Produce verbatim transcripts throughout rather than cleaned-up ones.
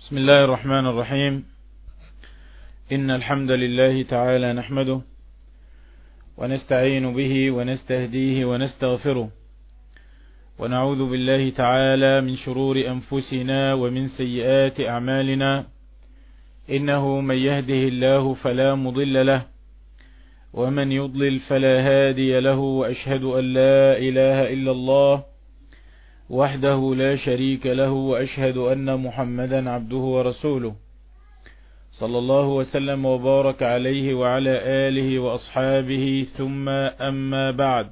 بسم الله الرحمن الرحيم. إن الحمد لله تعالى نحمده ونستعين به ونستهديه ونستغفره، ونعوذ بالله تعالى من شرور أنفسنا ومن سيئات أعمالنا. إنه من يهده الله فلا مضل له، ومن يضلل فلا هادي له، وأشهد أن لا إله إلا الله وحده لا شريك له، وأشهد أن محمدا عبده ورسوله، صلى الله وسلم وبارك عليه وعلى آله وأصحابه، ثم أما بعد،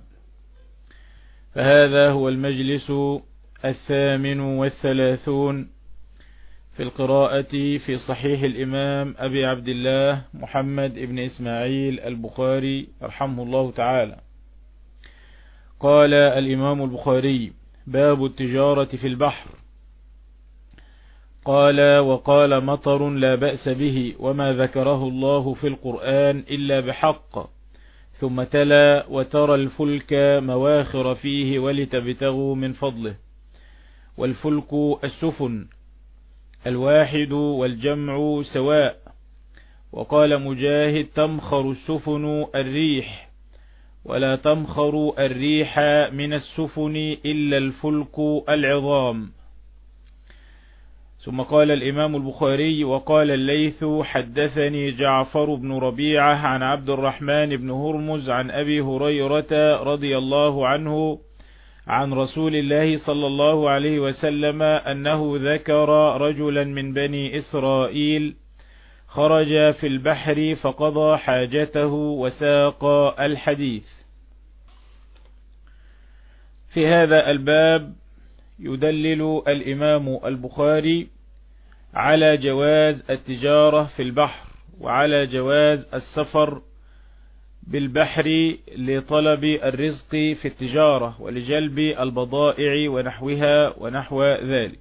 فهذا هو المجلس الثامن والثلاثون في القراءة في صحيح الإمام أبي عبد الله محمد بن إسماعيل البخاري رحمه الله تعالى. قال الإمام البخاري: باب التجارة في البحر. قال: وقال مطر: لا بأس به، وما ذكره الله في القرآن إلا بحق. ثم تلا: وترى الفلك مواخر فيه ولتبتغوا من فضله. والفلك السفن، الواحد والجمع سواء. وقال مجاهد: تمخر السفن الريح، ولا تمخر الريح من السفن إلا الفلك العظام. ثم قال الإمام البخاري: وقال الليث: حدثني جعفر بن ربيعة عن عبد الرحمن بن هرمز عن أبي هريرة رضي الله عنه عن رسول الله صلى الله عليه وسلم أنه ذكر رجلا من بني إسرائيل خرج في البحر فقضى حاجته وساق الحديث. في هذا الباب يدلل الإمام البخاري على جواز التجارة في البحر، وعلى جواز السفر بالبحر لطلب الرزق في التجارة ولجلب البضائع ونحوها ونحو ذلك.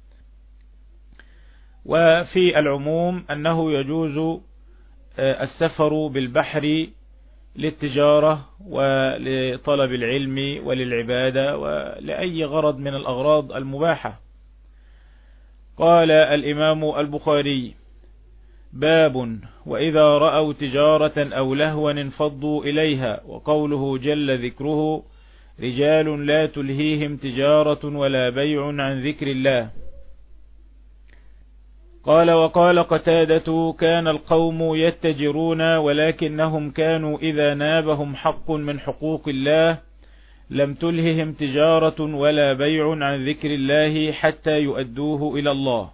وفي العموم أنه يجوز السفر بالبحر للتجارة ولطلب العلم وللعبادة ولأي غرض من الأغراض المباحة. قال الإمام البخاري: باب وإذا رأوا تجارة أو لهوا انفضوا إليها. وقوله جل ذكره: رجال لا تلهيهم تجارة ولا بيع عن ذكر الله. قال: وقال قتادة: كان القوم يتجرون، ولكنهم كانوا إذا نابهم حق من حقوق الله لم تلههم تجارة ولا بيع عن ذكر الله حتى يؤدوه إلى الله.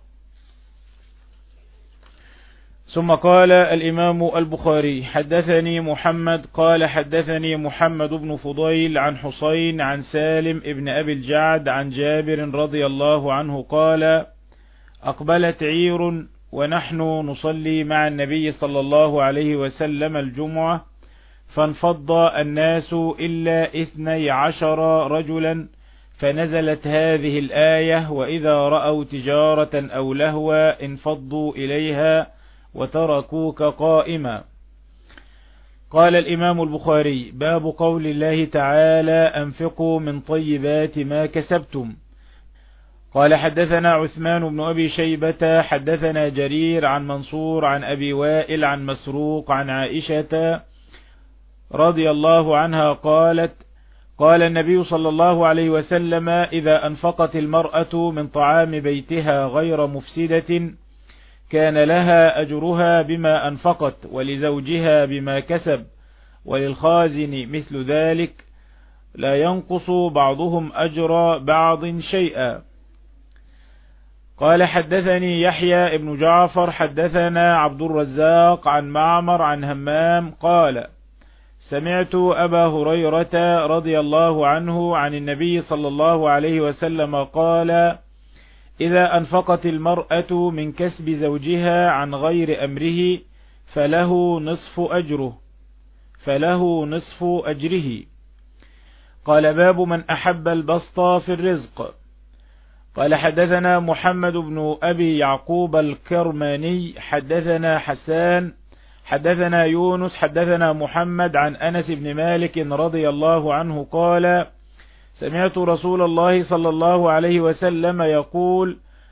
ثم قال الإمام البخاري: حدثني محمد قال حدثني محمد بن فضيل عن حسين عن سالم ابن أبي الجعد عن جابر رضي الله عنه قال: أقبلت عير ونحن نصلي مع النبي صلى الله عليه وسلم الجمعة، فانفض الناس إلا اثني عشر رجلا، فنزلت هذه الآية: وإذا رأوا تجارة أو لهوا انفضوا إليها وتركوك قائما. قال الإمام البخاري: باب قول الله تعالى: أنفقوا من طيبات ما كسبتم. قال: حدثنا عثمان بن أبي شيبة حدثنا جرير عن منصور عن أبي وائل عن مسروق عن عائشة رضي الله عنها قالت: قال النبي صلى الله عليه وسلم: إذا أنفقت المرأة من طعام بيتها غير مفسدة كان لها أجرها بما أنفقت، ولزوجها بما كسب، وللخازن مثل ذلك، لا ينقص بعضهم أجر بعض شيئا. قال: حدثني يحيى ابن جعفر حدثنا عبد الرزاق عن معمر عن همام قال: سمعت أبا هريرة رضي الله عنه عن النبي صلى الله عليه وسلم قال: إذا أنفقت المرأة من كسب زوجها عن غير أمره فله نصف أجره فله نصف أجره. قال: باب من أحب البسط في الرزق. قال: حدثنا محمد بن أبي يعقوب الكرماني حدثنا حسان حدثنا يونس حدثنا محمد عن أنس بن مالك رضي الله عنه قال: سمعت رسول الله صلى الله عليه وسلم يقول: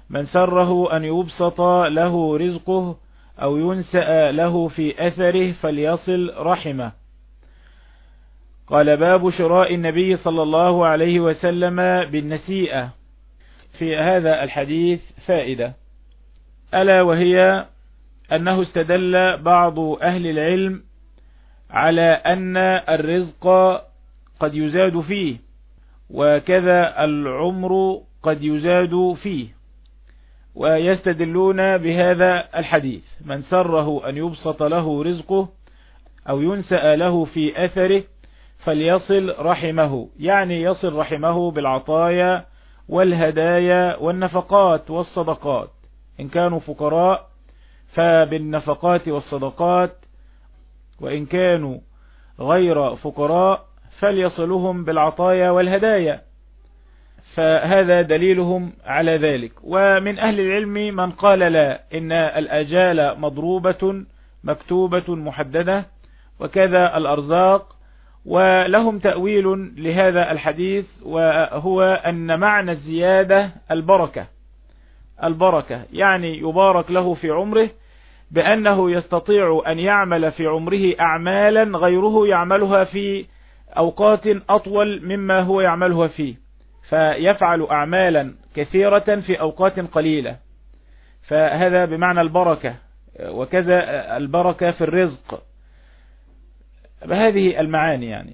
من سره أن يبسط له رزقه أو ينسأ له في أثره فليصل رحمه. قال باب شراء النبي صلى الله عليه وسلم بالنسيئة. في هذا الحديث فائدة، ألا وهي أنه استدل بعض أهل العلم على أن الرزق قد يزاد فيه، وكذا العمر قد يزاد فيه، ويستدلون بهذا الحديث: من سره أن يبسط له رزقه أو ينسأ له في أثره فليصل رحمه، يعني يصل رحمه بالعطايا والهدايا والنفقات والصدقات، إن كانوا فقراء فبالنفقات والصدقات، وإن كانوا غير فقراء فليصلهم بالعطايا والهدايا. فهذا دليلهم على ذلك. ومن أهل العلم من قال لا، إن الآجال مضروبة مكتوبة محددة، وكذا الأرزاق، ولهم تأويل لهذا الحديث، وهو أن معنى الزيادة البركة. البركة يعني يبارك له في عمره، بأنه يستطيع أن يعمل في عمره أعمالا غيره يعملها في أوقات أطول مما هو يعملها فيه، فيفعل أعمالا كثيرة في أوقات قليلة، فهذا بمعنى البركة. وكذا البركة في الرزق، بهذه المعاني يعني.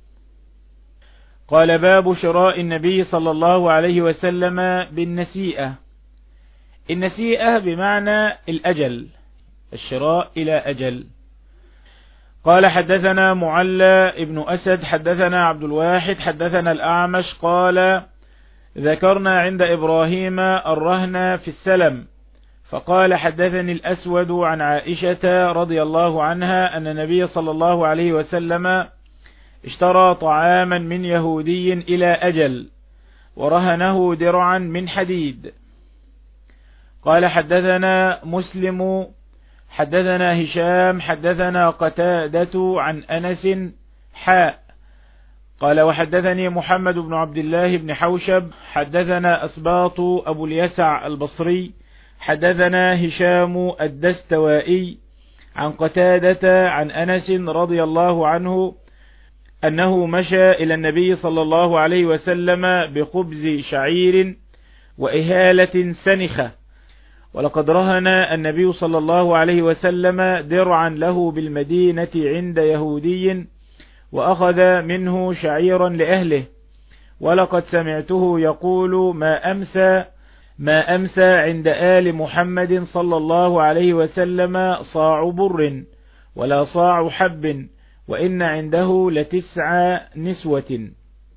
قال باب شراء النبي صلى الله عليه وسلم بالنسيئة. النسيئة بمعنى الأجل، الشراء إلى أجل. قال حدثنا معلى ابن أسد حدثنا عبد الواحد حدثنا الأعمش قال ذكرنا عند إبراهيم الرهن في السلم، فقال حدثني الأسود عن عائشة رضي الله عنها أن النبي صلى الله عليه وسلم اشترى طعاما من يهودي إلى أجل ورهنه درعا من حديد. قال حدثنا مسلم حدثنا هشام حدثنا قتادة عن أنس حاء. قال وحدثني محمد بن عبد الله بن حوشب حدثنا أسباط أبو اليسع البصري حدثنا هشام الدستوائي عن قتادة عن أنس رضي الله عنه أنه مشى إلى النبي صلى الله عليه وسلم بخبز شعير وإهالة سنخة، ولقد رهن النبي صلى الله عليه وسلم درعا له بالمدينة عند يهودي وأخذ منه شعيرا لأهله، ولقد سمعته يقول ما أمسى ما أمسى عند آل محمد صلى الله عليه وسلم صاع بر ولا صاع حب، وإن عنده لتسع نسوة.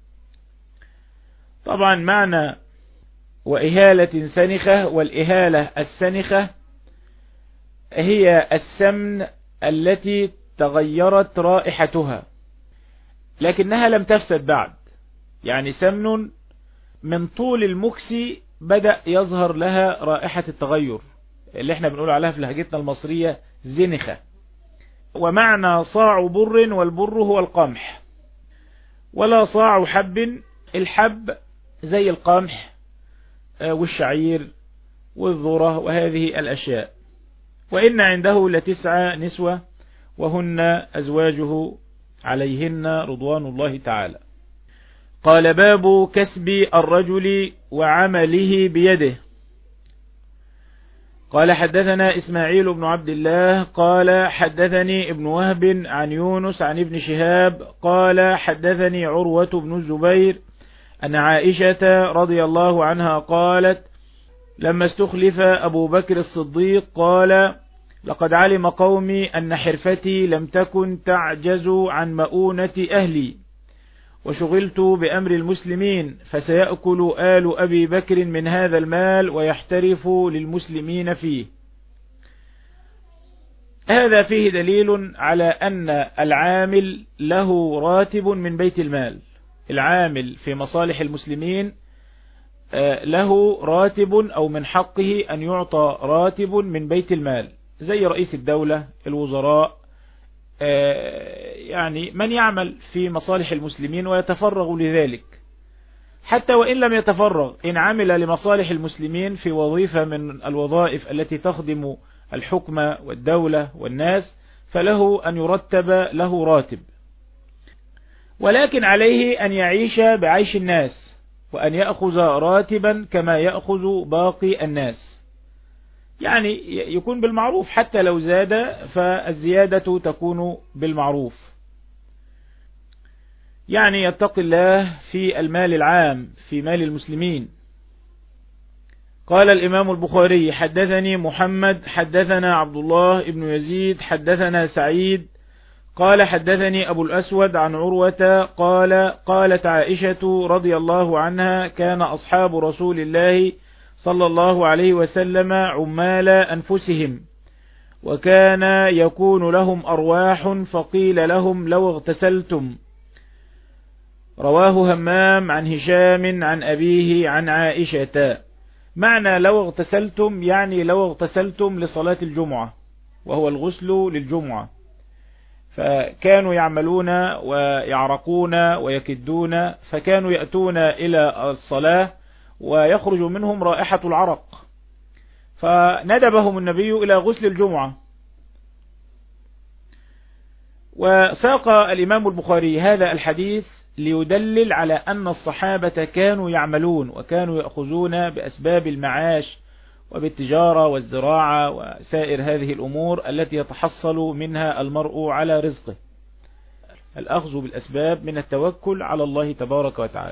طبعا معنى وإهالة سنخة، والإهالة السنخة هي السمن التي تغيرت رائحتها لكنها لم تفسد بعد، يعني سمن من طول المكس بدأ يظهر لها رائحة التغير اللي احنا بنقول عليها في لهجتنا المصرية زنخة. ومعنى صاع بر، والبر هو القمح، ولا صاع حب، الحب زي القمح والشعير والذرة وهذه الأشياء. وإن عنده لتسع نسوة وهن أزواجه عليهن رضوان الله تعالى. قال باب كسب الرجل وعمله بيده. قال حدثنا إسماعيل بن عبد الله قال حدثني ابن وهب عن يونس عن ابن شهاب قال حدثني عروة بن الزبير أن عائشة رضي الله عنها قالت لما استخلف أبو بكر الصديق قال لقد علم قومي أن حرفتي لم تكن تعجز عن مؤونة أهلي، وشغلت بأمر المسلمين، فسيأكل آل أبي بكر من هذا المال ويحترف للمسلمين فيه. هذا فيه دليل على أن العامل له راتب من بيت المال. العامل في مصالح المسلمين له راتب أو من حقه أن يعطى راتب من بيت المال، زي رئيس الدولة، الوزراء، يعني من يعمل في مصالح المسلمين ويتفرغ لذلك. حتى وإن لم يتفرغ، إن عمل لمصالح المسلمين في وظيفة من الوظائف التي تخدم الحكم والدولة والناس، فله أن يرتب له راتب، ولكن عليه أن يعيش بعيش الناس، وأن يأخذ راتبا كما يأخذ باقي الناس، يعني يكون بالمعروف، حتى لو زاد فالزيادة تكون بالمعروف، يعني يتقي الله في المال العام، في مال المسلمين. قال الإمام البخاري: حدثني محمد حدثنا عبد الله بن يزيد حدثنا سعيد قال حدثني أبو الأسود عن عروة قال قالت عائشة رضي الله عنها: كان أصحاب رسول الله صلى الله عليه وسلم عمال أنفسهم، وكان يكون لهم أرواح، فقيل لهم: لو اغتسلتم. رواه همام عن هشام عن أبيه عن عائشة. معنى لو اغتسلتم يعني لو اغتسلتم لصلاة الجمعة، وهو الغسل للجمعة، فكانوا يعملون ويعرقون ويكدون، فكانوا يأتون إلى الصلاة ويخرج منهم رائحة العرق، فندبهم النبي إلى غسل الجمعة. وساق الإمام البخاري هذا الحديث ليدلل على أن الصحابة كانوا يعملون وكانوا يأخذون بأسباب المعاش وبالتجارة والزراعة وسائر هذه الأمور التي يتحصل منها المرء على رزقه. الأخذ بالأسباب من التوكل على الله تبارك وتعالى.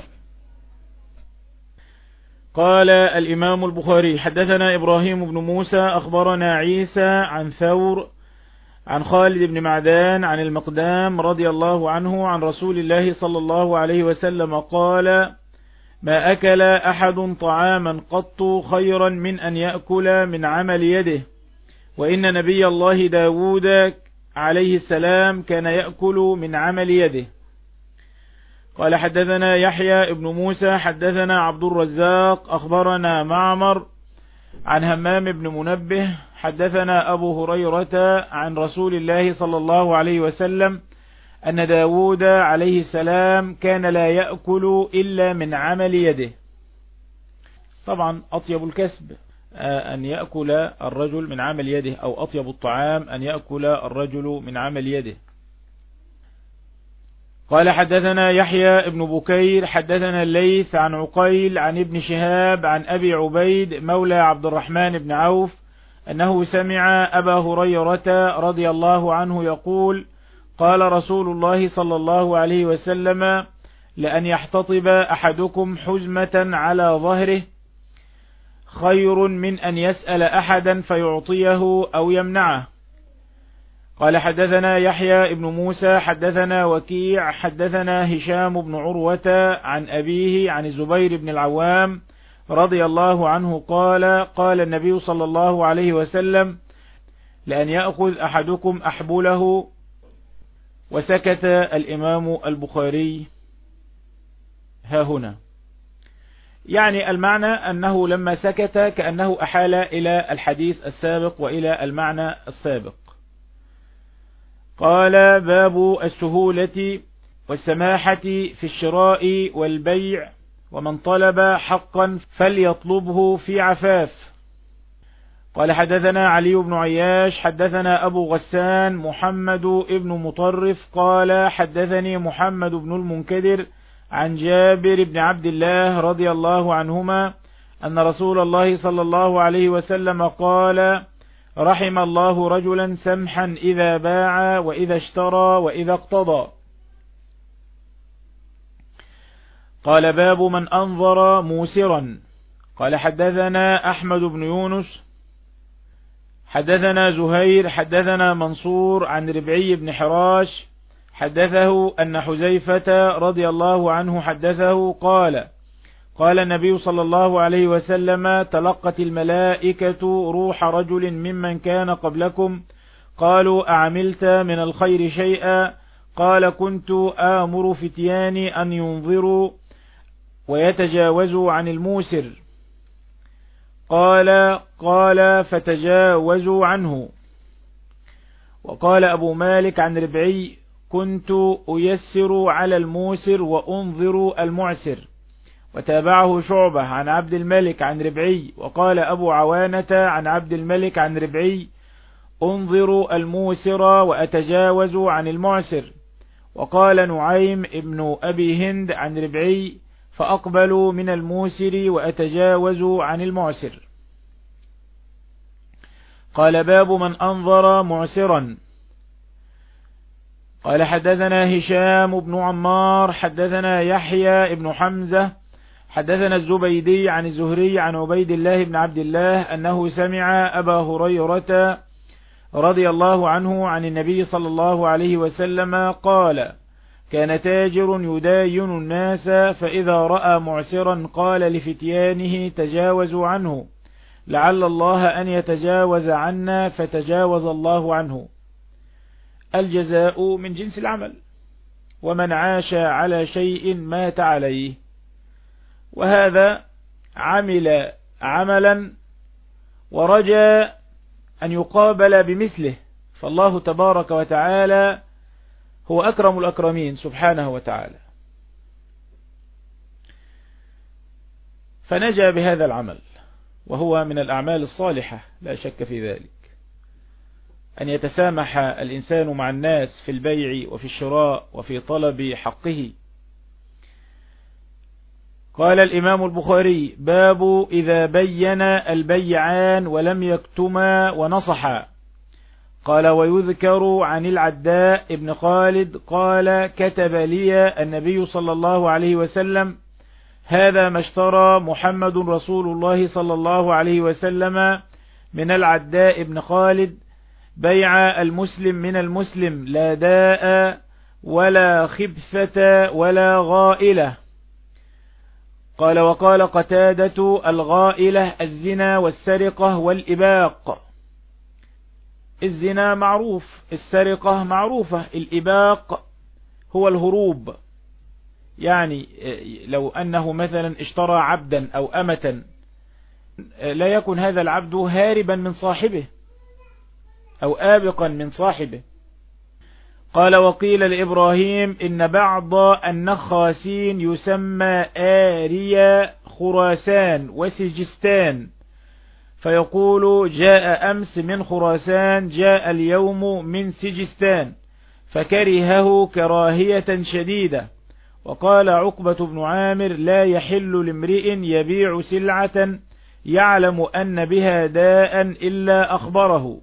قال الإمام البخاري: حدثنا إبراهيم بن موسى أخبرنا عيسى عن ثور عن خالد بن معدان عن المقدام رضي الله عنه عن رسول الله صلى الله عليه وسلم قال: ما أكل أحد طعاما قط خيرا من أن يأكل من عمل يده، وإن نبي الله داود عليه السلام كان يأكل من عمل يده. قال حدثنا يحيى ابن موسى حدثنا عبد الرزاق أخبرنا معمر عن همام بن منبه حدثنا أبو هريرة عن رسول الله صلى الله عليه وسلم أن داود عليه السلام كان لا يأكل إلا من عمل يده. طبعا أطيب الكسب أن يأكل الرجل من عمل يده، أو أطيب الطعام أن يأكل الرجل من عمل يده. قال حدثنا يحيى ابن بكير حدثنا الليث عن عقيل عن ابن شهاب عن أبي عبيد مولى عبد الرحمن بن عوف أنه سمع أبا هريرة رضي الله عنه يقول: قال رسول الله صلى الله عليه وسلم: لأن يحتطب أحدكم حزمة على ظهره خير من أن يسأل أحدا فيعطيه أو يمنعه. قال حدثنا يحيى ابن موسى حدثنا وكيع حدثنا هشام بن عروة عن أبيه عن الزبير بن العوام رضي الله عنه قال: قال النبي صلى الله عليه وسلم: لأن يأخذ أحدكم أحبله. وسكت الإمام البخاري ها هنا، يعني المعنى أنه لما سكت كأنه أحال إلى الحديث السابق وإلى المعنى السابق. قال: باب السهولة والسماحة في الشراء والبيع، ومن طلب حقا فليطلبه في عفاف. قال حدثنا علي بن عياش حدثنا أبو غسان محمد ابن مطرف قال حدثني محمد بن المنكدر عن جابر بن عبد الله رضي الله عنهما أن رسول الله صلى الله عليه وسلم قال: رحم الله رجلا سمحا إذا باع وإذا اشترى وإذا اقتضى. قال: باب من أنظر موسرا. قال حدثنا أحمد بن يونس حدثنا زهير حدثنا منصور عن ربعي بن حراش حدثه أن حذيفة رضي الله عنه حدثه قال: قال النبي صلى الله عليه وسلم: تلقت الملائكة روح رجل ممن كان قبلكم، قالوا: أعملت من الخير شيئا؟ قال: كنت آمر فتياني أن ينظروا ويتجاوزوا عن الموسر. قال قال فتجاوزوا عنه. وقال أبو مالك عن ربعي: كنت أيسر على الموسر وأنظر المعسر. وتابعه شعبة عن عبد الملك عن ربعي. وقال أبو عوانة عن عبد الملك عن ربعي: انظروا الموسر وأتجاوز عن المعسر. وقال نعيم ابن أبي هند عن ربعي: فأقبلوا من الموسر وأتجاوز عن المعسر. قال: باب من أنظر معسرا. قال: حدثنا هشام بن عمار حدثنا يحيى بن حمزة حدثنا الزبيدي عن الزهري عن عبيد الله بن عبد الله أنه سمع أبا هريرة رضي الله عنه عن النبي صلى الله عليه وسلم قال: كان تاجر يداين الناس فإذا رأى معسرا قال لفتيانه: تجاوزوا عنه لعل الله أن يتجاوز عنا، فتجاوز الله عنه. الجزاء من جنس العمل، ومن عاش على شيء مات عليه. وهذا عمل عملا ورجى أن يقابل بمثله، فالله تبارك وتعالى هو أكرم الأكرمين سبحانه وتعالى، فنجى بهذا العمل، وهو من الأعمال الصالحة لا شك في ذلك، أن يتسامح الإنسان مع الناس في البيع وفي الشراء وفي طلب حقه. قال الإمام البخاري: باب إذا بين البيعان ولم يكتما ونصحا. قال: ويذكر عن العداء ابن خالد قال: كتب لي النبي صلى الله عليه وسلم: هذا ما اشترى محمد رسول الله صلى الله عليه وسلم من العداء ابن خالد، بيع المسلم من المسلم، لا داء ولا خبثة ولا غائلة. قال: وقال قتادة: الغائلة الزنا والسرقة والإباق. الزنا معروف، السرقة معروفة، الإباق هو الهروب، يعني لو أنه مثلا اشترى عبدا أو أمة لا يكن هذا العبد هاربا من صاحبه أو آبقا من صاحبه. قال: وقيل لإبراهيم: إن بعض النخاسين يسمى آريا خراسان وسجستان، فيقول: جاء أمس من خراسان، جاء اليوم من سجستان، فكرهه كراهية شديدة. وقال عقبة بن عامر: لا يحل لامرئ يبيع سلعة يعلم أن بها داء إلا أخبره.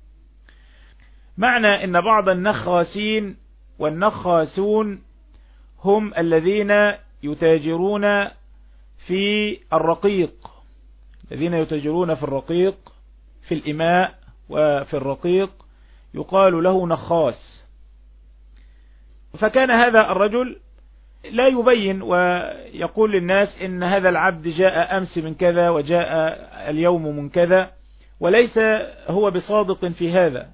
معنى أن بعض النخاسين، والنخاسون هم الذين يتاجرون في الرقيق، الذين يتاجرون في الرقيق، في الإماء وفي الرقيق، يقال له نخاس. فكان هذا الرجل لا يبين ويقول للناس إن هذا العبد جاء أمس من كذا وجاء اليوم من كذا، وليس هو بصادق في هذا.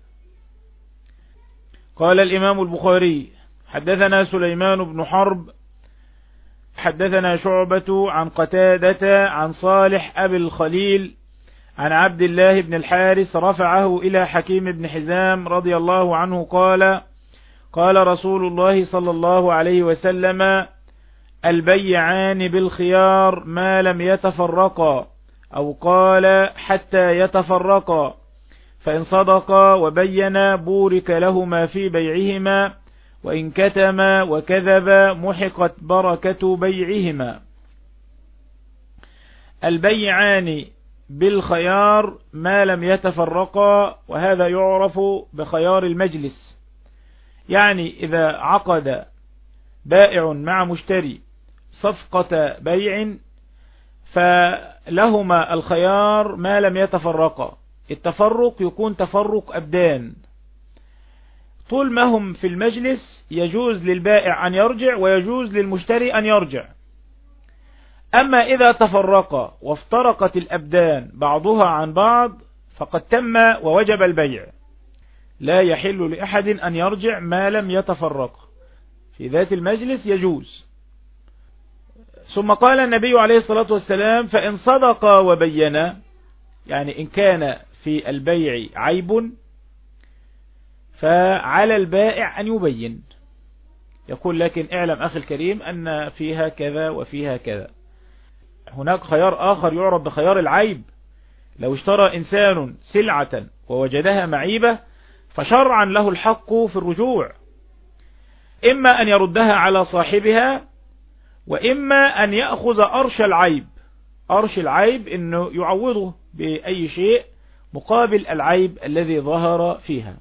قال الإمام البخاري: حدثنا سليمان بن حرب حدثنا شعبة عن قتادة عن صالح أبي الخليل عن عبد الله بن الحارث رفعه إلى حكيم بن حزام رضي الله عنه قال: قال رسول الله صلى الله عليه وسلم: البيعان بالخيار ما لم يتفرقا، أو قال: حتى يتفرقا، فإن صدقا وبينا بورك لهما في بيعهما، وإن كتما وكذبا محقت بركة بيعهما. البيعان بالخيار ما لم يتفرقا، وهذا يعرف بخيار المجلس، يعني إذا عقد بائع مع مشتري صفقة بيع فلهما الخيار ما لم يتفرقا. التفرق يكون تفرق أبدان، طول ما هم في المجلس يجوز للبائع أن يرجع ويجوز للمشتري أن يرجع. أما إذا تفرقا وافترقت الأبدان بعضها عن بعض فقد تم ووجب البيع، لا يحل لأحد أن يرجع ما لم يتفرق، في ذات المجلس يجوز. ثم قال النبي عليه الصلاة والسلام: فإن صدقا وبينا، يعني إن كان في البيع عيب فعلى البائع أن يبين، يقول: لكن اعلم أخي الكريم أن فيها كذا وفيها كذا، هناك خيار آخر يعرف بخيار العيب. لو اشترى إنسان سلعة ووجدها معيبة فشرعا له الحق في الرجوع، إما أن يردها على صاحبها، وإما أن يأخذ أرش العيب. أرش العيب إنه يعوضه بأي شيء مقابل العيب الذي ظهر فيها.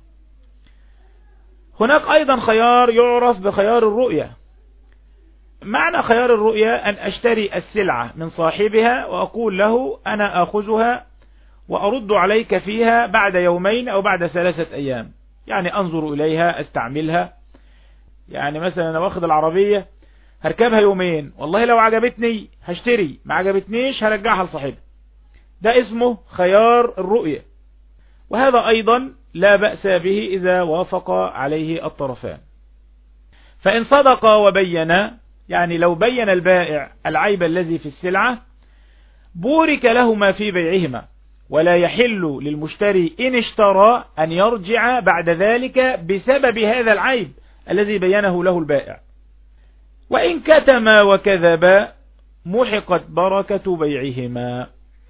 هناك أيضا خيار يعرف بخيار الرؤية. معنى خيار الرؤية أن أشتري السلعة من صاحبها وأقول له أنا أخذها وأرد عليك فيها بعد يومين أو بعد ثلاثة أيام، يعني أنظر إليها أستعملها. يعني مثلا أنا واخد العربية هركبها يومين، والله لو عجبتني هشتري، ما عجبتنيش هرجعها لصاحبها. ده اسمه خيار الرؤية، وهذا أيضا لا بأس به إذا وافق عليه الطرفان. فإن صدق وبين، يعني لو بين البائع العيب الذي في السلعة بورك لهما في بيعهما، ولا يحل للمشتري إن اشترى أن يرجع بعد ذلك بسبب هذا العيب الذي بينه له البائع. وإن كتم وكذب محقت بركة بيعهما.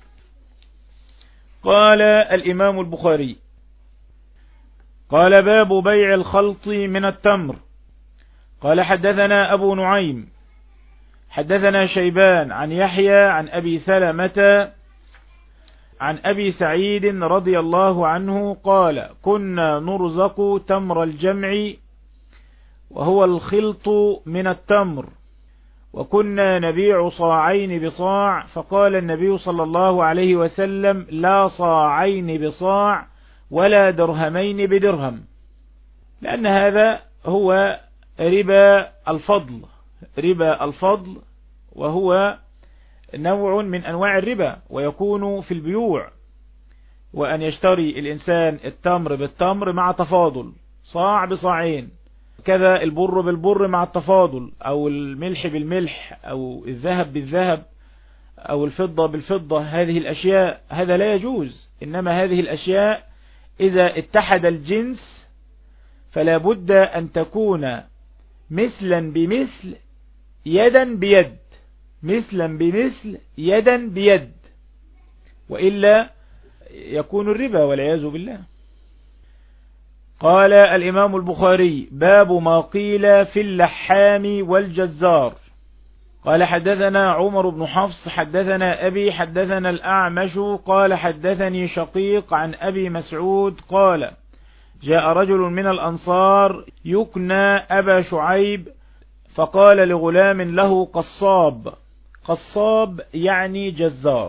قال الإمام البخاري: قال باب بيع الخلط من التمر. قال حدثنا أبو نعيم حدثنا شيبان عن يحيى عن أبي سلمة عن أبي سعيد رضي الله عنه قال: كنا نرزق تمر الجمع وهو الخلط من التمر، وكنا نبيع صاعين بصاع، فقال النبي صلى الله عليه وسلم: لا صاعين بصاع ولا درهمين بدرهم، لأن هذا هو ربا الفضل. ربا الفضل وهو نوع من أنواع الربا، ويكون في البيوع، وأن يشتري الإنسان التمر بالتمر مع تفاضل، صاع بصاعين، كذا البر بالبر مع التفاضل، أو الملح بالملح، أو الذهب بالذهب، أو الفضة بالفضة. هذه الأشياء هذا لا يجوز، إنما هذه الأشياء إذا اتحد الجنس فلا بد أن تكون مثلا بمثل يدا بيد، مثلا بمثل يدا بيد، وإلا يكون الربا والعياذ بالله. قال الإمام البخاري: باب ما قيل في اللحام والجزار. قال حدثنا عمر بن حفص حدثنا أبي حدثنا الأعمش قال حدثني شقيق عن أبي مسعود قال: جاء رجل من الأنصار يكنى أبا شعيب، فقال لغلام له قصاب. قصاب يعني جزار: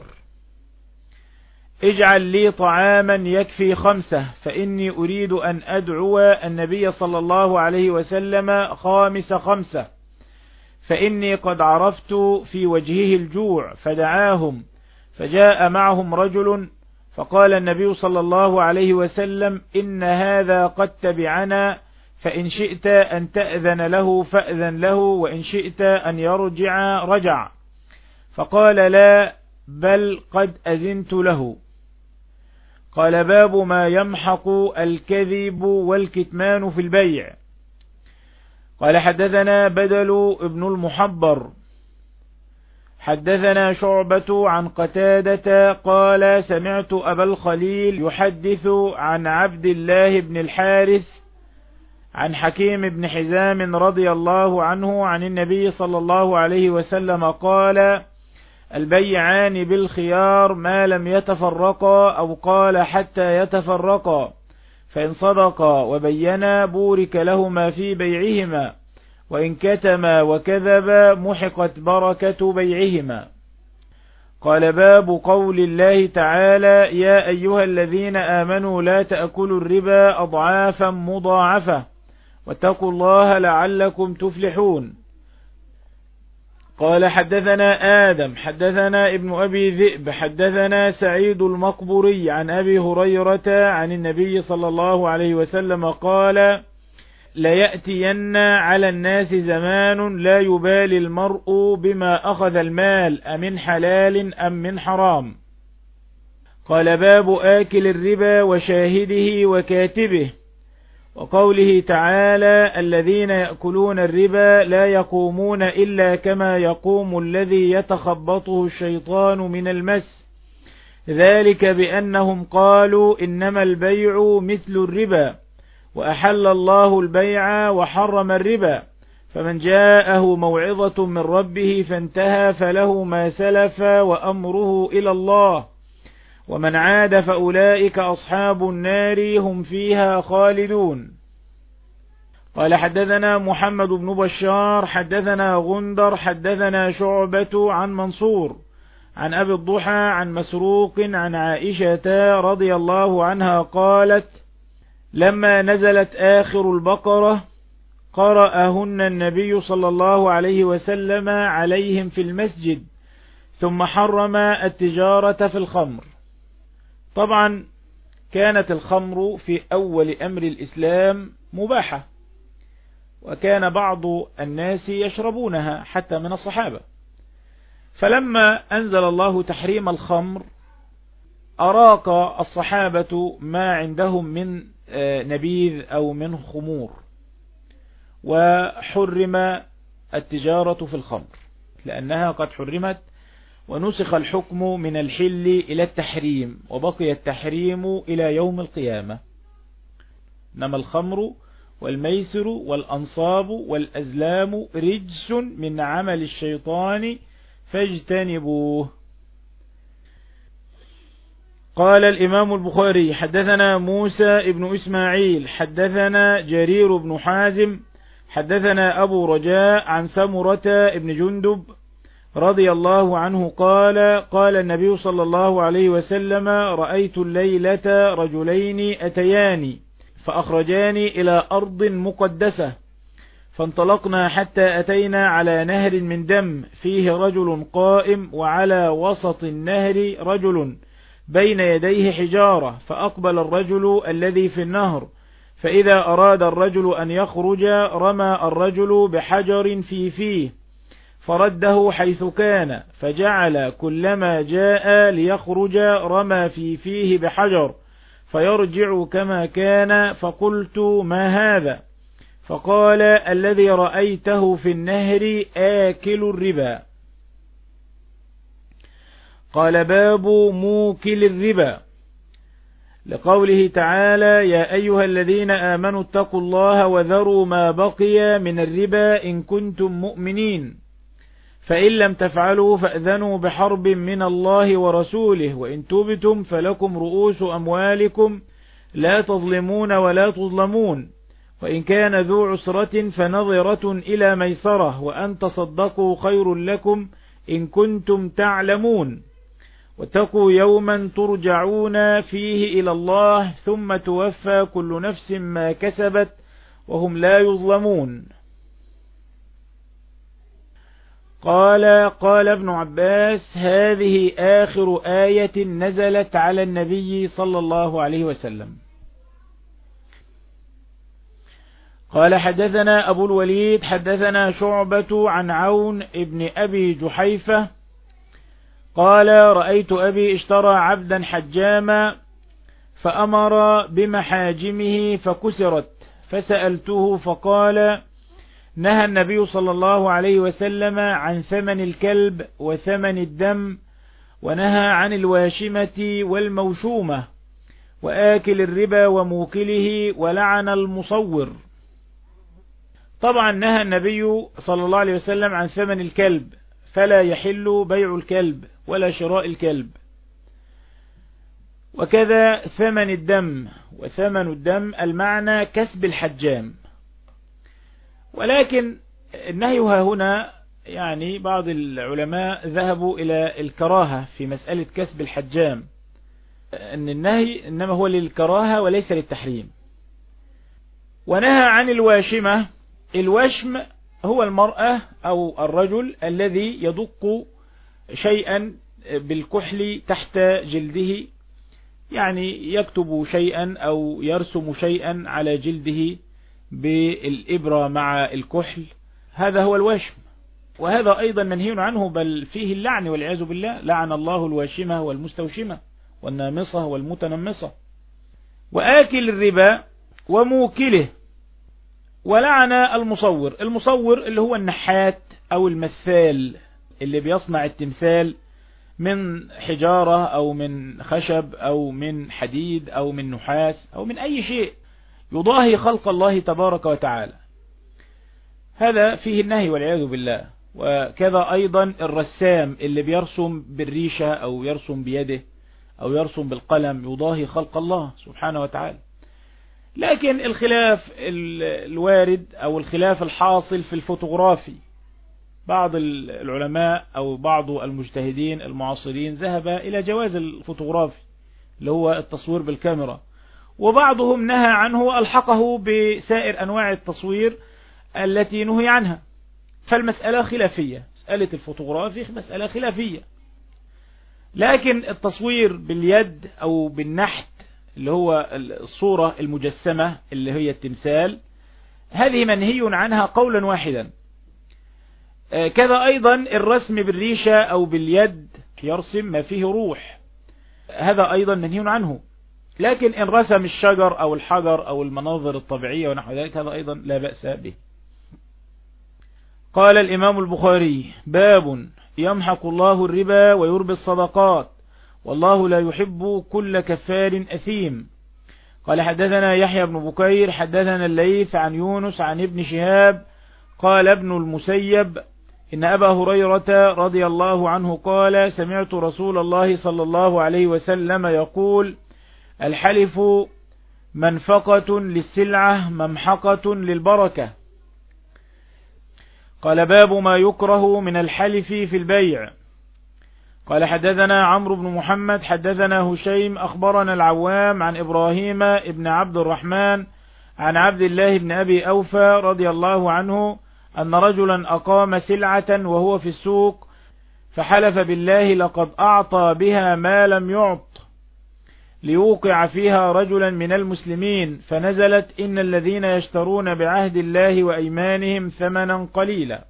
اجعل لي طعاما يكفي خمسة، فإني أريد أن أدعو النبي صلى الله عليه وسلم خامس خمسة، فإني قد عرفت في وجهه الجوع. فدعاهم، فجاء معهم رجل، فقال النبي صلى الله عليه وسلم: إن هذا قد تبعنا، فإن شئت أن تأذن له فأذن له، وإن شئت أن يرجع رجع. فقال: لا، بل قد أذنت له. قال: باب ما يمحق الكذب والكتمان في البيع. قال حدثنا بدل ابن المحبر حدثنا شعبة عن قتادة قال: سمعت أبا الخليل يحدث عن عبد الله بن الحارث عن حكيم بن حزام رضي الله عنه عن النبي صلى الله عليه وسلم قال: البيعان بالخيار ما لم يتفرقا، أو قال حتى يتفرقا، فإن صدقا وبينا بورك لهما في بيعهما، وإن كتما وكذبا محقت بركة بيعهما. قال: باب قول الله تعالى: يا أيها الذين آمنوا لا تأكلوا الربا أضعافا مضاعفة واتقوا الله لعلكم تفلحون. قال حدثنا آدم حدثنا ابن أبي ذئب حدثنا سعيد المقبري عن أبي هريرة عن النبي صلى الله عليه وسلم قال: ليأتين على الناس زمان لا يبالي المرء بما أخذ المال أمن حلال أم من حرام. قال: باب آكل الربا وشاهده وكاتبه. وقوله تعالى الذين يأكلون الربا لا يقومون إلا كما يقوم الذي يتخبطه الشيطان من المس ذلك بأنهم قالوا إنما البيع مثل الربا وأحل الله البيع وحرم الربا فمن جاءه موعظة من ربه فانتهى فله ما سلف وأمره إلى الله ومن عاد فأولئك أصحاب النار هم فيها خالدون. قال حدثنا محمد بن بشار حدثنا غندر حدثنا شعبة عن منصور عن أبي الضحى عن مسروق عن عائشة رضي الله عنها قالت لما نزلت آخر البقرة قرأهن النبي صلى الله عليه وسلم عليهم في المسجد ثم حرم التجارة في الخمر. طبعا كانت الخمر في أول أمر الإسلام مباحة، وكان بعض الناس يشربونها حتى من الصحابة، فلما أنزل الله تحريم الخمر أراق الصحابة ما عندهم من نبيذ أو من خمور وحرم التجارة في الخمر لأنها قد حرمت ونسخ الحكم من الحل إلى التحريم وبقي التحريم إلى يوم القيامة. إنما الخمر والميسر والأنصاب والأزلام رجس من عمل الشيطان فاجتنبوه. قال الإمام البخاري حدثنا موسى ابن إسماعيل حدثنا جرير بن حازم حدثنا أبو رجاء عن سمرة ابن جندب رضي الله عنه قال قال النبي صلى الله عليه وسلم رأيت الليلة رجلين أتياني فأخرجاني إلى أرض مقدسة فانطلقنا حتى أتينا على نهر من دم فيه رجل قائم وعلى وسط النهر رجل بين يديه حجارة فأقبل الرجل الذي في النهر فإذا أراد الرجل أن يخرج رمى الرجل بحجر في فيه فرده حيث كان فجعل كلما جاء ليخرج رمى في فيه بحجر فيرجع كما كان فقلت ما هذا فقال الذي رأيته في النهر آكل الربا. قال باب موكل الربا لقوله تعالى يا أيها الذين آمنوا اتقوا الله وذروا ما بقي من الربا إن كنتم مؤمنين فإن لم تفعلوا فأذنوا بحرب من الله ورسوله وإن تبتم فلكم رؤوس أموالكم لا تظلمون ولا تظلمون وإن كان ذو عسرة فنظرة إلى ميسرة وأن تصدقوا خير لكم إن كنتم تعلمون واتقوا يوما ترجعون فيه إلى الله ثم توفى كل نفس ما كسبت وهم لا يظلمون. قال قال ابن عباس هذه آخر آية نزلت على النبي صلى الله عليه وسلم. قال حدثنا أبو الوليد حدثنا شعبة عن عون ابن أبي جحيفة قال رأيت أبي اشترى عبدا حجاما فأمر بمحاجمه فكسرت فسألته فقال نهى النبي صلى الله عليه وسلم عن ثمن الكلب وثمن الدم ونهى عن الواشمة والموشومة وآكل الربا وموكله ولعن المصور. طبعا نهى النبي صلى الله عليه وسلم عن ثمن الكلب فلا يحل بيع الكلب ولا شراء الكلب، وكذا ثمن الدم وثمن الدم المعنى كسب الحجام، ولكن النهي هنا يعني بعض العلماء ذهبوا إلى الكراهة في مسألة كسب الحجام، أن النهي إنما هو للكراهة وليس للتحريم. ونهى عن الواشمة. الوشم هو المرأة أو الرجل الذي يدق شيئا بالكحل تحت جلده، يعني يكتب شيئا أو يرسم شيئا على جلده بالإبرة مع الكحل، هذا هو الوشم، وهذا أيضا منهي عنه بل فيه اللعن والعياذ بالله، لعن الله الواشمة والمستوشمة والنامصة والمتنمصة. وآكل الربا وموكله، ولعن المصور. المصور اللي هو النحات أو المثال اللي بيصنع التمثال من حجارة أو من خشب أو من حديد أو من نحاس أو من أي شيء يضاهي خلق الله تبارك وتعالى، هذا فيه النهي والعياذ بالله. وكذا أيضا الرسام اللي بيرسم بالريشة أو يرسم بيده أو يرسم بالقلم يضاهي خلق الله سبحانه وتعالى. لكن الخلاف الوارد أو الخلاف الحاصل في الفوتوغرافي، بعض العلماء أو بعض المجتهدين المعاصرين ذهب إلى جواز الفوتوغرافي اللي هو التصوير بالكاميرا، وبعضهم نهى عنه وألحقه بسائر أنواع التصوير التي نهي عنها. فالمسألة خلافية، مسألة الفوتوغرافي مسألة خلافية. لكن التصوير باليد أو بالنحت اللي هو الصورة المجسمة اللي هي التمثال، هذه منهي عنها قولا واحدا. كذا أيضا الرسم بالريشة أو باليد يرسم ما فيه روح، هذا أيضا منهي عنه. لكن إن رسم الشجر أو الحجر أو المناظر الطبيعية ونحو ذلك هذا أيضا لا بأس به. قال الإمام البخاري: باب يمحق الله الربا ويربي الصدقات والله لا يحب كل كفار أثيم. قال حدثنا يحيى بن بكير حدثنا الليث عن يونس عن ابن شهاب قال ابن المسيب إن أبا هريرة رضي الله عنه قال: سمعت رسول الله صلى الله عليه وسلم يقول: الحلف منفقة للسلعة ممحقة للبركة. قال: باب ما يكره من الحلف في البيع. قال حدثنا عمرو بن محمد حدثنا هشيم أخبرنا العوام عن إبراهيم ابن عبد الرحمن عن عبد الله بن أبي أوفى رضي الله عنه أن رجلا أقام سلعة وهو في السوق فحلف بالله لقد أعطى بها ما لم يعط ليوقع فيها رجلا من المسلمين، فنزلت: إن الذين يشترون بعهد الله وأيمانهم ثمنا قليلا.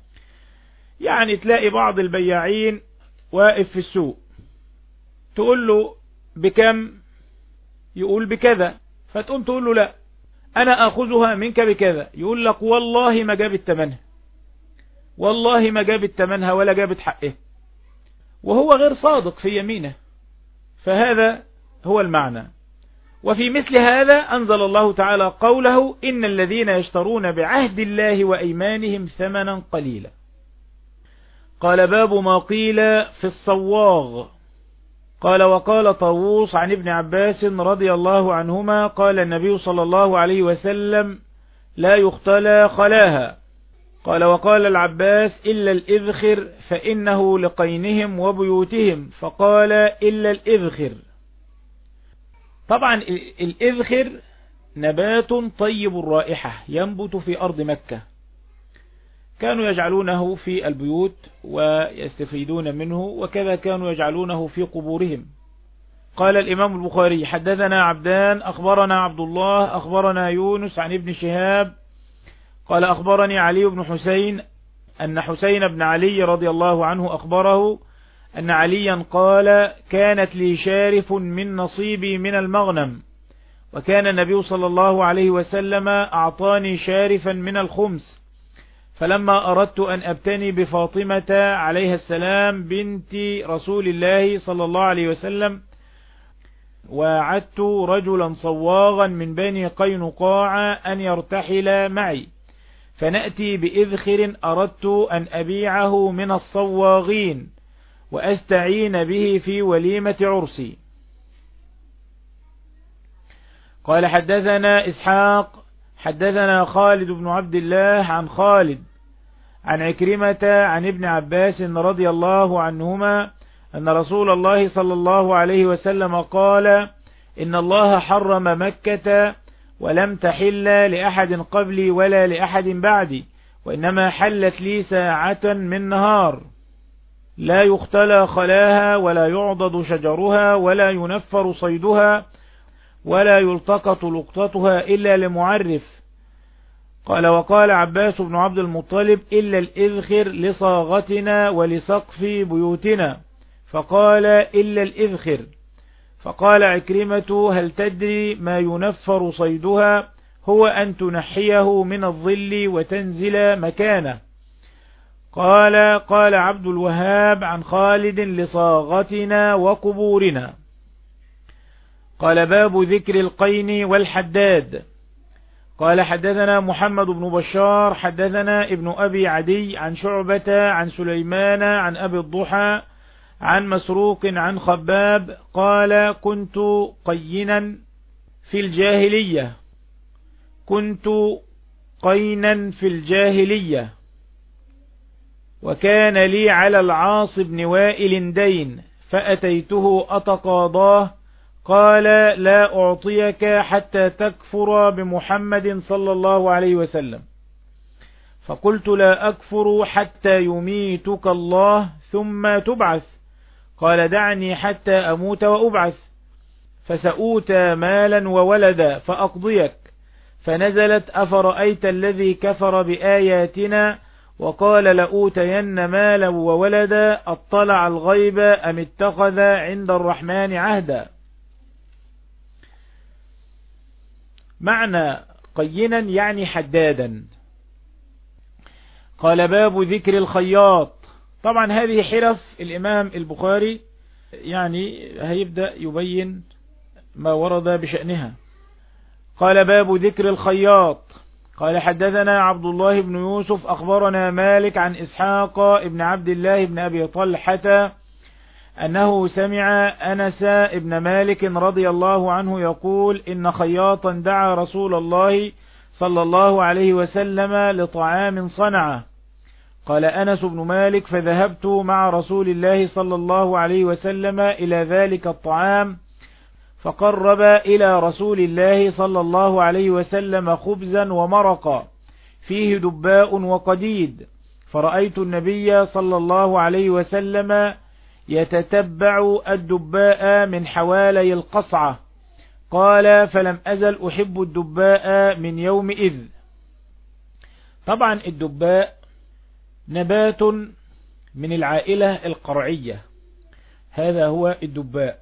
يعني تلاقي بعض البياعين واقف في السوق، تقول له بكم؟ يقول بكذا، فتقوم تقول له لا أنا أخذها منك بكذا، يقول لك والله ما جابت ثمنها، والله ما جابت ثمنها ولا جابت حقه، وهو غير صادق في يمينه. فهذا هو المعنى. وفي مثل هذا أنزل الله تعالى قوله: إن الذين يشترون بعهد الله وأيمانهم ثمنا قليلا. قال: باب ما قيل في الصواغ. قال: وقال طاووس عن ابن عباس رضي الله عنهما قال النبي صلى الله عليه وسلم: لا يختلى خلاها. قال: وقال العباس: إلا الإذخر فإنه لقينهم وبيوتهم، فقال: إلا الإذخر. طبعا الإذخر نبات طيب الرائحة ينبت في أرض مكة، كانوا يجعلونه في البيوت ويستفيدون منه، وكذا كانوا يجعلونه في قبورهم. قال الإمام البخاري: حدثنا عبدان أخبرنا عبد الله أخبرنا يونس عن ابن شهاب قال: أخبرني علي بن حسين أن حسين بن علي رضي الله عنه أخبره أن عليا قال: كانت لي شارف من نصيبي من المغنم، وكان النبي صلى الله عليه وسلم أعطاني شارفا من الخمس، فلما أردت أن أبتني بفاطمة عليها السلام بنت رسول الله صلى الله عليه وسلم وعدت رجلا صواغا من بني قينقاع أن يرتحل معي، فنأتي بإذخر أردت أن أبيعه من الصواغين وأستعين به في وليمة عرسي. قال: حدثنا إسحاق حدثنا خالد بن عبد الله عن خالد عن عكرمة عن ابن عباس رضي الله عنهما أن رسول الله صلى الله عليه وسلم قال: إن الله حرم مكة ولم تحل لأحد قبلي ولا لأحد بعدي، وإنما حلت لي ساعة من نهار لا يختلى خلاها ولا يعضد شجرها ولا ينفر صيدها ولا يلتقط لقطتها إلا لمعرف. قال: وقال عباس بن عبد المطلب: إلا الإذخر لصاغتنا ولسقف بيوتنا، فقال: إلا الإذخر. فقال عكرمة: هل تدري ما ينفر صيدها؟ هو أن تنحيه من الظل وتنزل مكانه. قال: قال عبد الوهاب عن خالد: لصاغتنا وقبورنا. قال: باب ذكر القين والحداد. قال: حدثنا محمد بن بشار حدثنا ابن أبي عدي عن شعبة عن سليمان عن أبي الضحى عن مسروق عن خباب قال: كنت قينا في الجاهلية كنت قينا في الجاهلية وكان لي على العاص بن وائل دين فأتيته أتقاضاه. قال: لا أعطيك حتى تكفر بمحمد صلى الله عليه وسلم. فقلت: لا أكفر حتى يميتك الله ثم تبعث. قال: دعني حتى أموت وأبعث، فسأوتى مالا وولدا فأقضيك. فنزلت: أفرأيت الذي كفر بآياتنا وقال لأوتين مالا وولدا أطلع الغيب أم اتخذ عند الرحمن عهدا. معنى قينا يعني حدادا. قال: باب ذكر الخياط. طبعا هذه حرف الإمام البخاري، يعني هيبدأ يبين ما ورد بشأنها. قال: باب ذكر الخياط. قال: حدثنا عبد الله بن يوسف أخبرنا مالك عن إسحاق ابن عبد الله بن أبي طلحة أنه سمع أنس ابن مالك رضي الله عنه يقول: إن خياطا دعا رسول الله صلى الله عليه وسلم لطعام صنعه. قال أنس بن مالك: فذهبت مع رسول الله صلى الله عليه وسلم إلى ذلك الطعام، فقرب إلى رسول الله صلى الله عليه وسلم خبزا ومرقا فيه دباء وقديد، فرأيت النبي صلى الله عليه وسلم يتتبع الدباء من حوالي القصعة. قال: فلم أزل أحب الدباء من يومئذ. طبعا الدباء نبات من العائلة القرعية، هذا هو الدباء.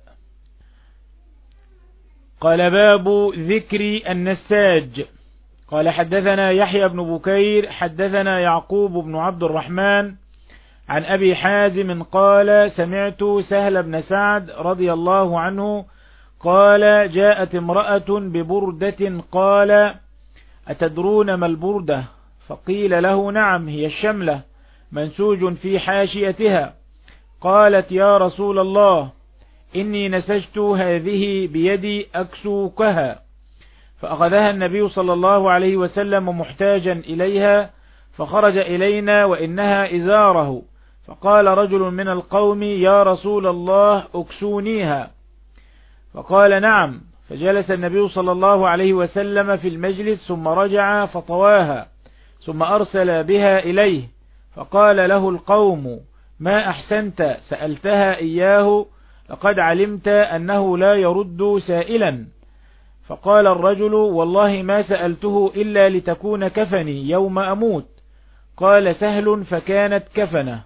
قال: باب ذكر النساج. قال: حدثنا يحيى بن بكير حدثنا يعقوب بن عبد الرحمن عن أبي حازم قال: سمعت سهل بن سعد رضي الله عنه قال: جاءت امرأة ببردة قال: أتدرون ما البردة؟ فقيل له: نعم، هي الشملة منسوج في حاشيتها. قالت: يا رسول الله، إني نسجت هذه بيدي أكسوكها. فأخذها النبي صلى الله عليه وسلم محتاجا إليها، فخرج إلينا وإنها إزاره، فقال رجل من القوم: يا رسول الله، أكسونيها. فقال: نعم. فجلس النبي صلى الله عليه وسلم في المجلس ثم رجع فطواها ثم أرسل بها إليه، فقال له القوم: ما أحسنت، سألتها إياه، لقد علمت أنه لا يرد سائلا. فقال الرجل: والله ما سألته إلا لتكون كفني يوم أموت. قال سهل: فكانت كفنه.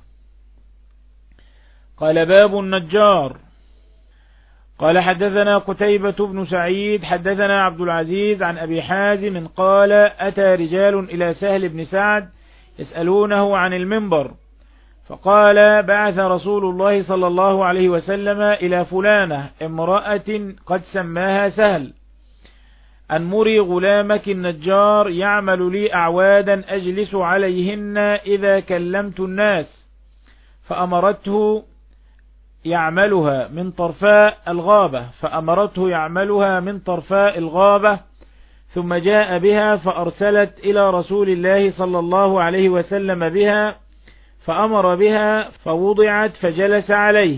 قال: باب النجار. قال: حدثنا قتيبة بن سعيد حدثنا عبد العزيز عن أبي حازم قال: أتى رجال إلى سهل بن سعد يسألونه عن المنبر، فقال: بعث رسول الله صلى الله عليه وسلم إلى فلانة امرأة قد سماها سهل أن مري غلامك النجار يعمل لي أعوادا أجلس عليهن إذا كلمت الناس، فأمرته يعملها من طرفاء الغابة فأمرته يعملها من طرفاء الغابة ثم جاء بها فأرسلت إلى رسول الله صلى الله عليه وسلم بها، فأمر بها فوضعت فجلس عليه.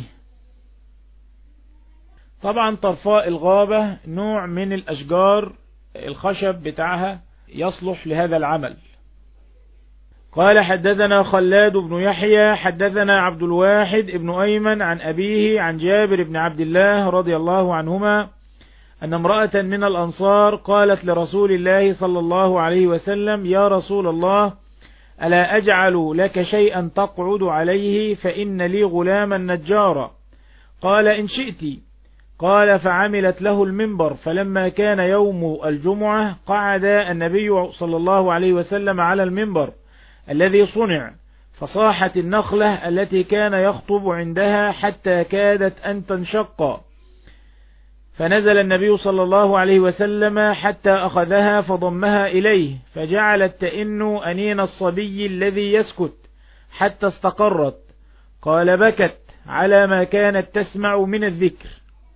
طبعا طرفاء الغابة نوع من الأشجار، الخشب بتاعها يصلح لهذا العمل. قال: حدثنا خلاد بن يحيى حدثنا عبد الواحد بن أيمن عن أبيه عن جابر بن عبد الله رضي الله عنهما أن امرأة من الأنصار قالت لرسول الله صلى الله عليه وسلم: يا رسول الله، ألا أجعل لك شيئا تقعد عليه، فإن لي غلاما نجارا. قال: إن شئت. قال فعملت له المنبر، فلما كان يوم الجمعة قعد النبي صلى الله عليه وسلم على المنبر الذي صنع، فصاحت النخلة التي كان يخطب عندها حتى كادت أن تنشق، فنزل النبي صلى الله عليه وسلم حتى أخذها فضمها إليه، فجعلت تئن أنين الصبي الذي يسكت حتى استقرت. قال بكت على ما كانت تسمع من الذكر،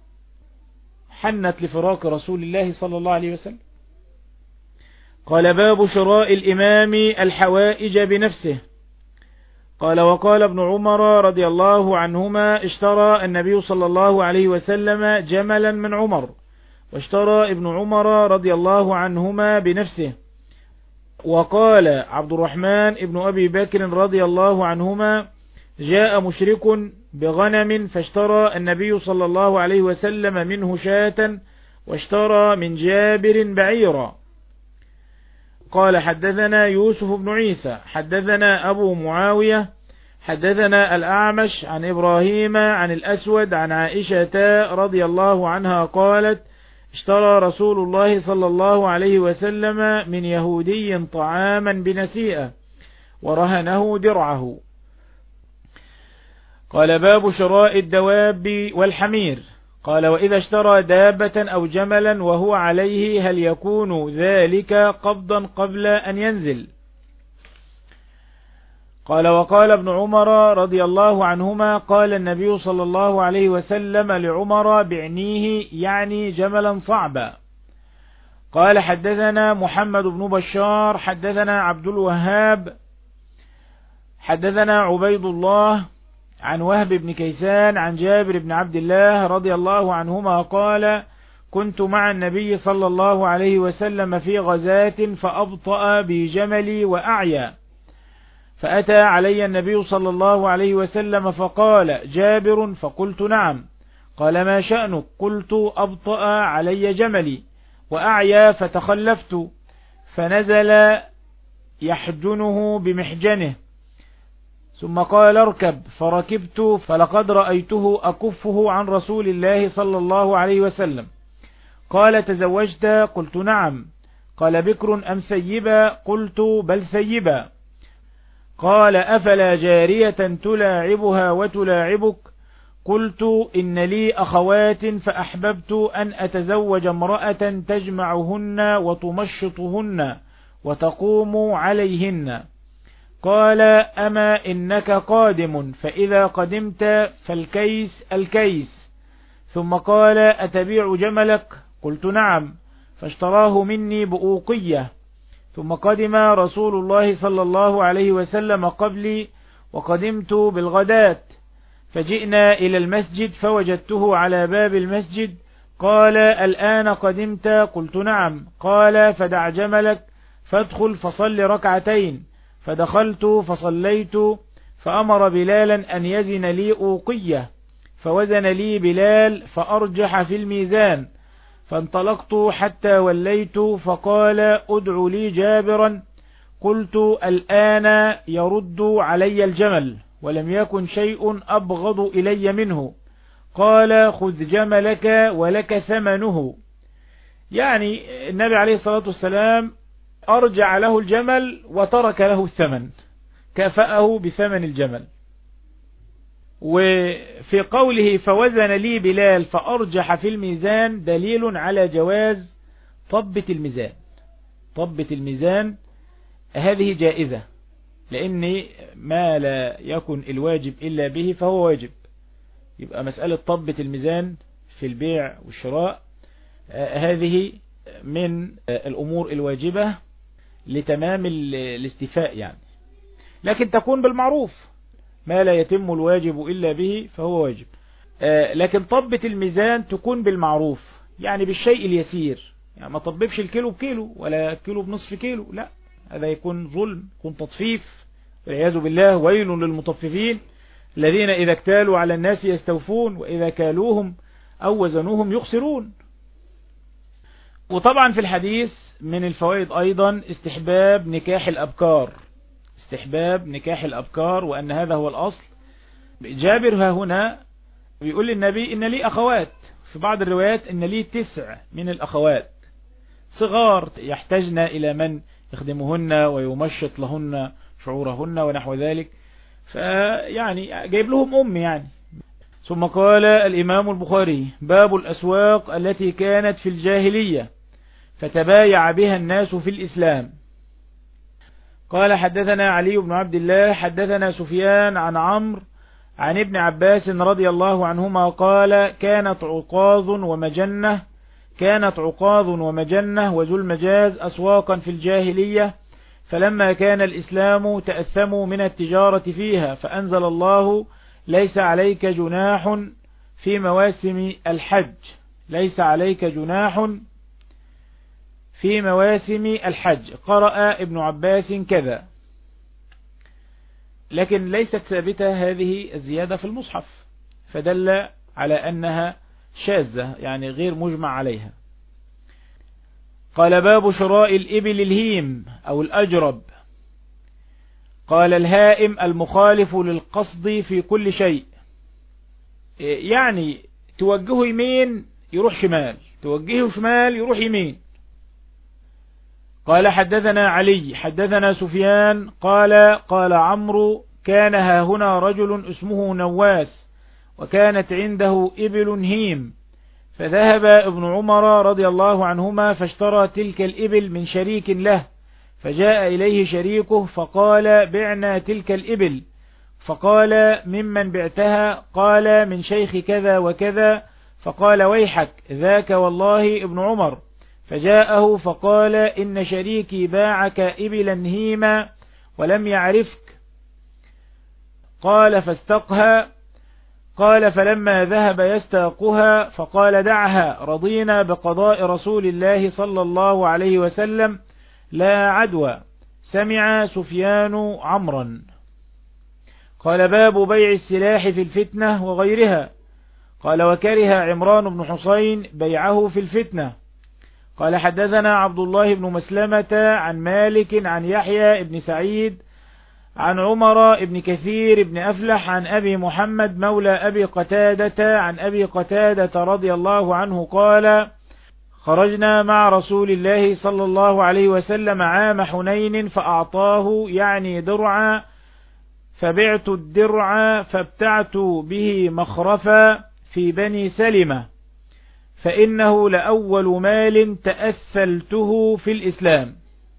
حنت لفراق رسول الله صلى الله عليه وسلم. قال باب شراء الإمام الحوائج بنفسه. قال وقال ابن عمر رضي الله عنهما اشترى النبي صلى الله عليه وسلم جملا من عمر، واشترى ابن عمر رضي الله عنهما بنفسه. وقال عبد الرحمن ابن أبي بكر رضي الله عنهما جاء مشرك بغنم فاشترى النبي صلى الله عليه وسلم منه شاة، واشترى من جابر بعيرا. قال حدثنا يوسف بن عيسى حدثنا أبو معاوية حدثنا الأعمش عن إبراهيم عن الأسود عن عائشة رضي الله عنها قالت اشترى رسول الله صلى الله عليه وسلم من يهودي طعاما بنسيئة ورهنه درعه. قال باب شراء الدواب والحمير. قال وإذا اشترى دابة أو جملا وهو عليه هل يكون ذلك قبضا قبل أن ينزل؟ قال وقال ابن عمر رضي الله عنهما قال النبي صلى الله عليه وسلم لعمر بعنيه يعني جملا صعبا. قال حدثنا محمد بن بشار حدثنا عبد الوهاب حدثنا عبيد الله عن وهب بن كيسان عن جابر بن عبد الله رضي الله عنهما قال كنت مع النبي صلى الله عليه وسلم في غزاة فأبطأ بجملي وأعيا، فأتى علي النبي صلى الله عليه وسلم فقال جابر، فقلت نعم. قال ما شأنك؟ قلت أبطأ علي جملي وأعيا فتخلفت، فنزل يحجنه بمحجنه، ثم قال اركب، فركبت فلقد رأيته أكفه عن رسول الله صلى الله عليه وسلم. قال تزوجت؟ قلت نعم. قال بكر أم ثيبا؟ قلت بل ثيبا. قال أفلا جارية تلاعبها وتلاعبك؟ قلت إن لي أخوات فأحببت أن أتزوج امرأة تجمعهن وتمشطهن وتقوم عليهن. قال أما إنك قادم، فإذا قدمت فالكيس الكيس. ثم قال أتبيع جملك؟ قلت نعم، فاشتراه مني بأوقية. ثم قدم رسول الله صلى الله عليه وسلم قبلي، وقدمت بالغداة، فجئنا إلى المسجد فوجدته على باب المسجد. قال الآن قدمت؟ قلت نعم. قال فدع جملك فادخل فصل ركعتين. فدخلت فصليت، فأمر بلالا أن يزن لي أوقية، فوزن لي بلال فأرجح في الميزان، فانطلقت حتى وليت، فقال ادع لي جابرا. قلت الآن يرد علي الجمل، ولم يكن شيء أبغض إلي منه. قال خذ جملك ولك ثمنه، يعني النبي عليه الصلاة والسلام أرجع له الجمل وترك له الثمن، كافأه بثمن الجمل. وفي قوله فوزن لي بلال فأرجح في الميزان دليل على جواز طبة الميزان. طبة الميزان هذه جائزة، لأن ما لا يكن الواجب إلا به فهو واجب. يبقى مسألة طبة الميزان في البيع والشراء هذه من الأمور الواجبة لتمام الاستيفاء يعني، لكن تكون بالمعروف، ما لا يتم الواجب إلا به فهو واجب. لكن طبة الميزان تكون بالمعروف، يعني بالشيء اليسير، يعني ما طببش الكيلو بكيلو ولا كيلو بنصف كيلو، لا، هذا يكون ظلم، يكون تطفيف والعياذ بالله. ويل للمطففين الذين إذا اكتالوا على الناس يستوفون وإذا كالوهم أو وزنوهم يخسرون. وطبعا في الحديث من الفوائد أيضا استحباب نكاح الأبكار، استحباب نكاح الأبكار، وأن هذا هو الأصل. جابر ها هنا بيقول النبي إن لي أخوات، في بعض الروايات إن لي تسع من الأخوات صغار يحتاجن إلى من يخدمهن ويمشط لهن شعورهن ونحو ذلك، فيعني جايب لهم أم يعني. ثم قال الإمام البخاري: باب الأسواق التي كانت في الجاهلية فتبايع بها الناس في الإسلام. قال حدثنا علي بن عبد الله حدثنا سفيان عن عمرو عن ابن عباس رضي الله عنهما قال: كانت عقاظ ومجنة كانت عقاظ ومجنة وذو المجاز أسواقا في الجاهلية، فلما كان الإسلام تأثموا من التجارة فيها، فأنزل الله: ليس عليك جناح في مواسم الحج ليس عليك جناح في مواسم الحج. قرأ ابن عباس كذا، لكن ليست ثابتة هذه الزيادة في المصحف، فدل على أنها شاذة يعني غير مجمع عليها. قال: باب شراء الإبل الهيم أو الأجرب. قال: الهائم المخالف للقصد في كل شيء، يعني توجهه يمين يروح شمال، توجهه شمال يروح يمين. قال: حدثنا علي حدثنا سفيان قال: قال عمرو: كان ها هنا رجل اسمه نواس، وكانت عنده إبل هيم، فذهب ابن عمر رضي الله عنهما فاشترى تلك الإبل من شريك له، فجاء إليه شريكه فقال: بعنا تلك الإبل. فقال: ممن بعتها؟ قال: من شيخ كذا وكذا. فقال: ويحك، ذاك والله ابن عمر. فجاءه فقال: إن شريكي باعك إبلا هيما ولم يعرفك. قال: فاستقها. قال: فلما ذهب يستاقها فقال: دعها، رضينا بقضاء رسول الله صلى الله عليه وسلم، لا عدوى. سمع سفيان عمرا. قال: باب بيع السلاح في الفتنة وغيرها. قال: وكره عمران بن حسين بيعه في الفتنة. قال: حدثنا عبد الله بن مسلمة عن مالك عن يحيى بن سعيد عن عمر بن كثير بن أفلح عن أبي محمد مولى أبي قتادة عن أبي قتادة رضي الله عنه قال: خرجنا مع رسول الله صلى الله عليه وسلم عام حنين فأعطاه يعني درعا، فبعت الدرع فابتعت به مخرفا في بني سلمة، فإنه لأول مال تأثلته في الإسلام.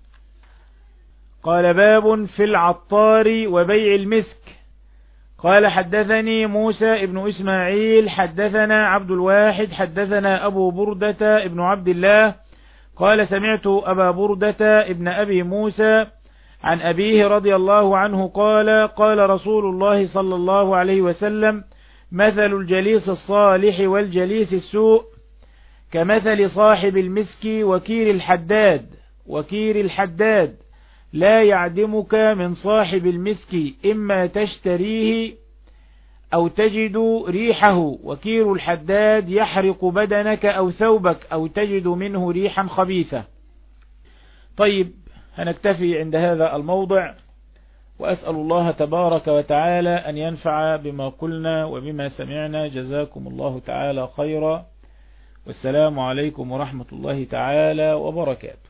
قال: باب في العطار وبيع المسك. قال: حدثني موسى ابن إسماعيل حدثنا عبد الواحد حدثنا أبو بردة ابن عبد الله قال: سمعت أبا بردة ابن أبي موسى عن أبيه رضي الله عنه قال: قال رسول الله صلى الله عليه وسلم: مثل الجليس الصالح والجليس السوء كمثل صاحب المسك وكير الحداد وكير الحداد لا يعدمك من صاحب المسك، إما تشتريه أو تجد ريحه، وكير الحداد يحرق بدنك أو ثوبك أو تجد منه ريحا خبيثة. طيب، هنكتفي عند هذا الموضع، وأسأل الله تبارك وتعالى أن ينفع بما قلنا وبما سمعنا. جزاكم الله تعالى خيرا، والسلام عليكم ورحمة الله تعالى وبركاته.